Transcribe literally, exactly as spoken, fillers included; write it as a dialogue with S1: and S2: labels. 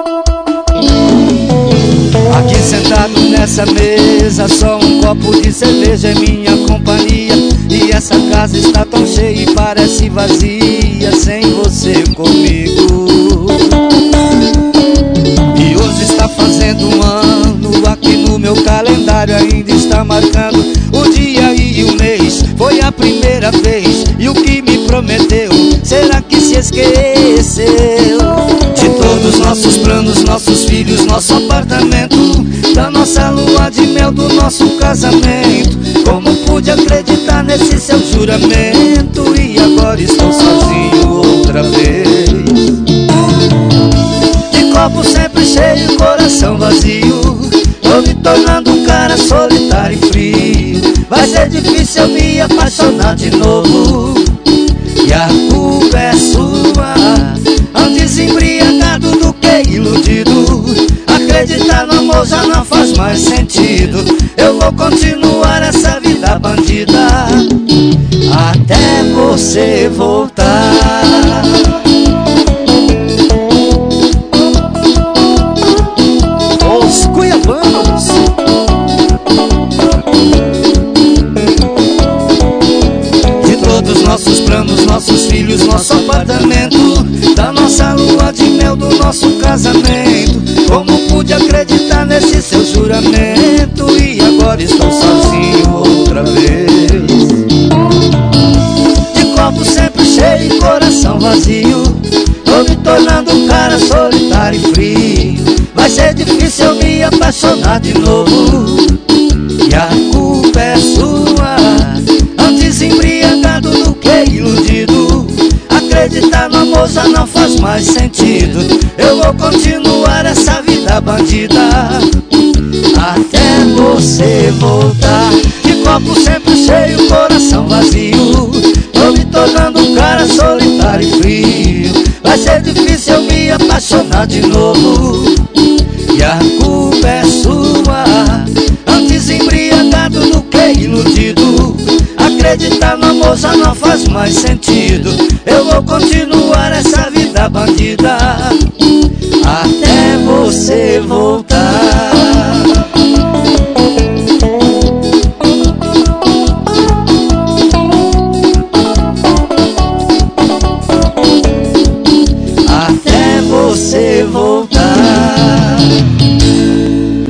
S1: Aqui sentado nessa mesa, só um copo de cerveja é minha companhia. E essa casa está tão cheia e parece vazia sem você comigo. E hoje está fazendo um ano, aqui no meu calendário ainda está marcando o dia e o mês. Foi a primeira vez, e o que me prometeu, será que se esqueceu? De todos nossos planos, nossos filhos, nosso apartamento, da nossa lua de mel, do nosso casamento. Como pude acreditar nesse seu juramento? E agora estou sozinho outra vez. De copo sempre cheio, coração vazio, tô me tornando um cara solitário e frio. Vai ser difícil eu me apaixonar de novo, e a culpa é sua. Antes embriagado do que iludido, acreditar no amor já não faz mais sentido. Eu vou continuar essa vida bandida até você voltar. Os cuiabanos. De todos nossos planos, nossos filhos, nosso apartamento, da nossa lua de mel, do nosso casamento. Como pude acreditar nesse seu juramento? E agora estou sozinho outra vez. De copo sempre cheio e coração vazio, tô me tornando um cara solitário e frio. Vai ser difícil eu me apaixonar de novo, e a culpa é sua. Antes embriagado do que iludido, acreditar no amor já não faz mais sentido. Eu vou continuar essa vida bandida até você voltar. De copo sempre cheio, coração vazio, tô me tornando um cara solitário e frio. Vai ser difícil eu me apaixonar de novo, e a culpa é sua. Antes embriagado do que iludido, acreditar no amor já não faz mais sentido. Eu vou continuar essa vida bandida até você voltar.